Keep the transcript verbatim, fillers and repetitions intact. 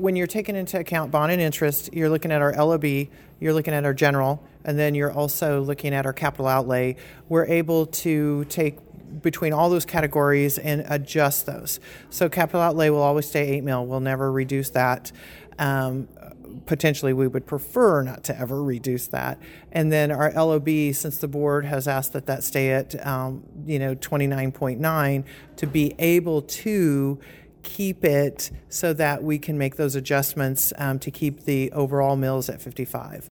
when you're taking into account bond and interest, you're looking at our L O B, you're looking at our general, and then you're also looking at our capital outlay. We're able to take between all those categories and adjust those. So capital outlay will always stay eight mil. We'll never reduce that. Um, potentially, we would prefer not to ever reduce that. And then our L O B, since the board has asked that that stay at um, you know twenty-nine point nine, to be able to keep it so that we can make those adjustments um, to keep the overall mills at fifty-five.